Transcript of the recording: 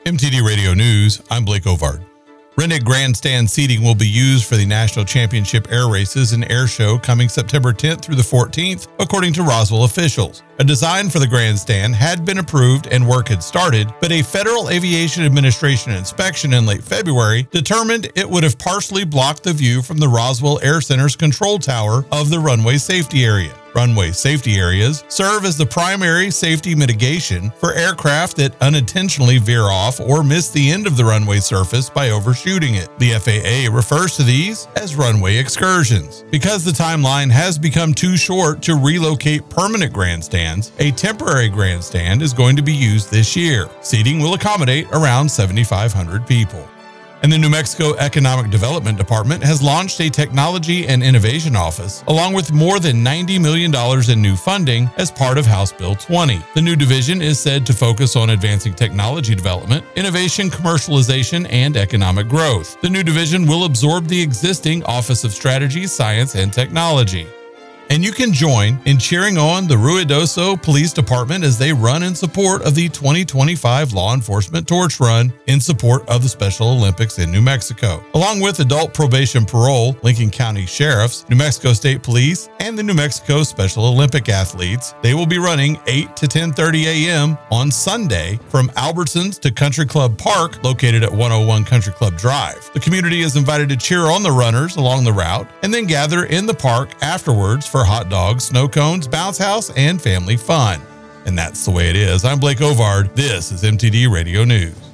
MTD Radio News, I'm Blake Ovard. Rented grandstand seating will be used for the National Championship Air Races and Air Show coming September 10th through the 14th, according to Roswell officials. A design for the grandstand had been approved and work had started, but a Federal Aviation Administration inspection in late February determined it would have partially blocked the view from the Roswell Air Center's control tower of the runway safety area. Runway safety areas serve as the primary safety mitigation for aircraft that unintentionally veer off or miss the end of the runway surface by overshooting it. The FAA refers to these as runway excursions. Because the timeline has become too short to relocate permanent grandstands, a temporary grandstand is going to be used this year. Seating will accommodate around 7,500 people. And the New Mexico Economic Development Department has launched a Technology and Innovation Office, along with more than $90 million in new funding as part of House Bill 20. The new division is said to focus on advancing technology development, innovation, commercialization, and economic growth. The new division will absorb the existing Office of Strategy, Science, and Technology. And you can join in cheering on the Ruidoso Police Department as they run in support of the 2025 Law Enforcement Torch Run in support of the Special Olympics in New Mexico. Along with Adult Probation Parole, Lincoln County Sheriffs, New Mexico State Police, and the New Mexico Special Olympic athletes, they will be running 8 to 10:30 a.m. on Sunday from Albertsons to Country Club Park, located at 101 Country Club Drive. The community is invited to cheer on the runners along the route and then gather in the park afterwards for hot dogs, snow cones, bounce house, and family fun. And that's the way it is. I'm Blake Ovard. This is MTD Radio News.